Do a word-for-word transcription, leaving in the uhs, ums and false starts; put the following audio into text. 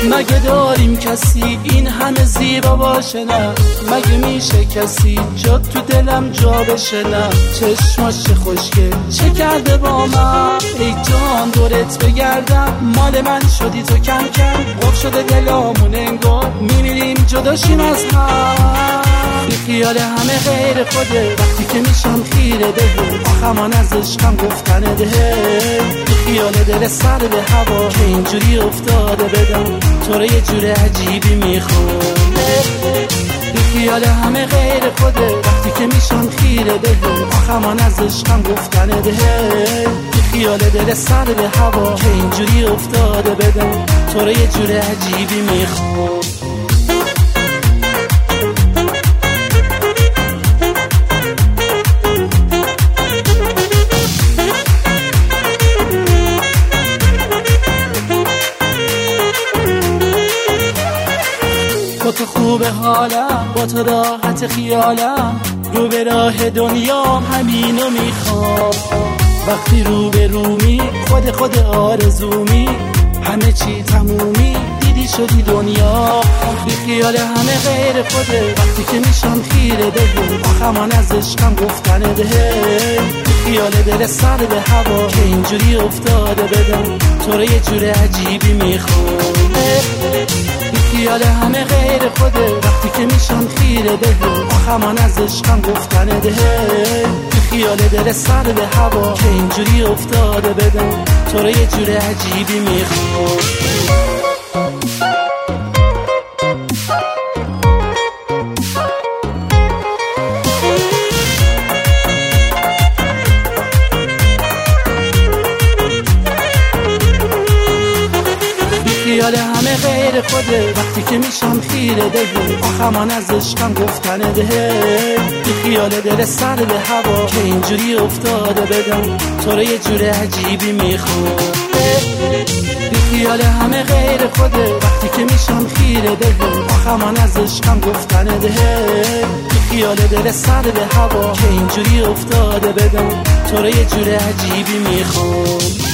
مگه داریم کسی این همه زیبا باشه نه؟ مگه میشه کسی جا تو دلم جا بشه نه؟ چشماش چه خوشگل چه کرده با من، ای جان دورت بگردم مال من شدی تو کم کم، قف شده دلامون انگار میمیریم جداشیم از هم. بی خیال همه غیر خوده وقتی که میشم خیره بهه، آخمان از عشقم گفتنه ده. بی خیال دل سر به هوا که اینجوری افتاده بدم تو رو یه جور عجیبی میخونه. بی خیال همه غیر خوده وقتی که میشم خیره بهه، آخمان از عشقم گفتنه ده. بی خیال دل سر به هوا که اینجوری افتاده بدم تو رو یه جور عجیبی میخونه. با تو خوب حالم، با تو راحت خیالم، رو به راه دنیام همینو میخوام. وقتی رو به رومی خود خود آرزومی، همه چی تمومی دیدی شدی دنیا. بی خیال همه غیر خوده وقتی که میشم خیره بهه، آخمان از عشقم گفتنه ده. بی خیال دل سر به هوا که اینجوری افتاده بدم تو رو یه جور عجیبی میخونه. بی خیال همه غیر خوده وقتی که میشم خیره بهه، آخمان از عشقم گفتنه ده. بی خیال دل سر به هوا که اینجوری افتاده بدم تو رو یه جور عجیبی میخونه. خیال همه غیر خوده وقتی که میشم خیره بهه، آخمان از عشقم گفتنه ده. بی خیال دل سر به هوا که اینجوری افتاده بدم تو رو یه جور عجیبی میخونه. بی خیال همه غیر خوده وقتی که میشم خیره بهه، آخمان از عشقم گفتنه ده. بی خیال دل سر به هوا که اینجوری افتاده بدم تو رو یه جور عجیبی میخونه.